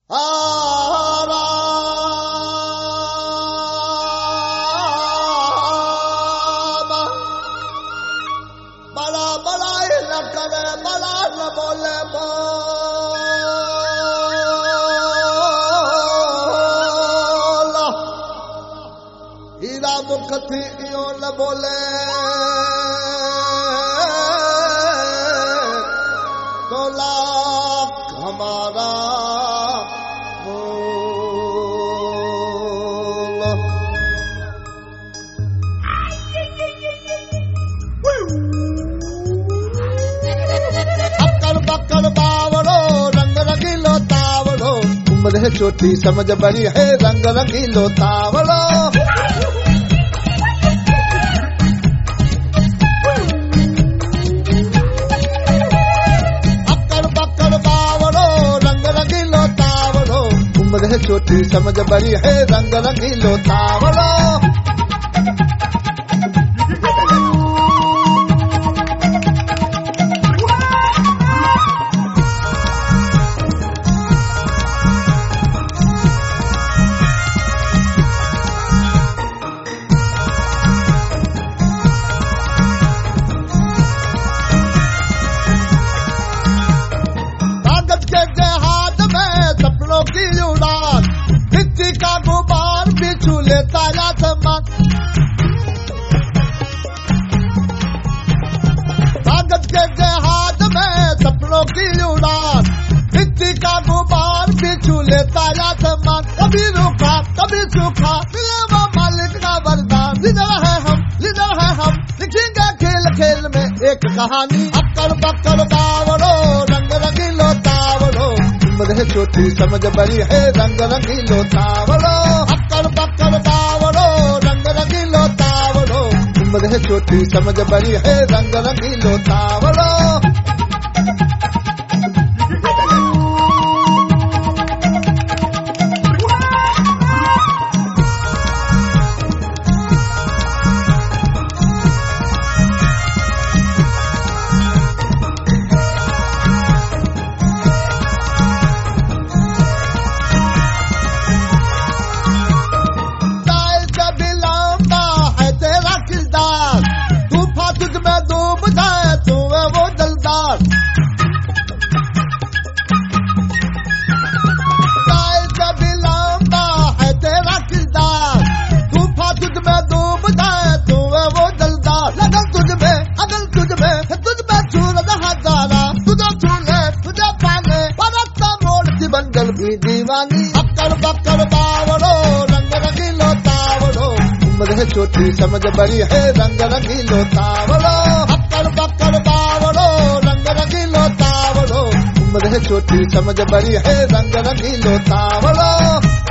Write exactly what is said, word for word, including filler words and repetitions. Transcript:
आराम बड़ा बड़ा ही न करे, बड़ा न बोले बोला। हीरा मुख थी इो न बोले तो लाख हमारा उम्र छोटी समझ बड़ी है, रंग रंगीलो तावड़ो। अक्कड़ बक्कड़ बावड़ो, रंग रंगीलो तावड़ो। उम्र छोटी समझ बड़ी है, रंग रंगीलो तावड़ो। की उड़ान मिट्टी का गुबार बिछू लेता आसमान। कागज के जहाज में सपनों की उड़ान मिट्टी का गुबार बिछू लेता आसमान। कभी रूखा कभी सूखा मिले वो मालिक का वरदान। लीडर है हम, लीडर है हम, लिखेंगे खेल खेल में एक कहानी। अक्कड़ बक्कड़ बावड़ो, रंग रंगीलो तावड़ो। उम्र छोटी समझ बड़ी है, रंग रंगीलो तावड़ो। अक्कड़ बक्कड़ बावड़ो, रंग रंगीलो तावड़ो। उम्र छोटी समझ बड़ी है, रंग रंगीलो तावड़ो। दीवानी अक्कड़ बक्कड़ बावड़ो, रंग रंगीलो तावड़ो। उम्र छोटी समझ बड़ी है, रंग रंगीलो तावड़ो। अक्कड़ बक्कड़ बावड़ो, रंग रंगीलो तावड़ो। उम्र छोटी समझ बड़ी है, रंग रंगीलो तावड़ो।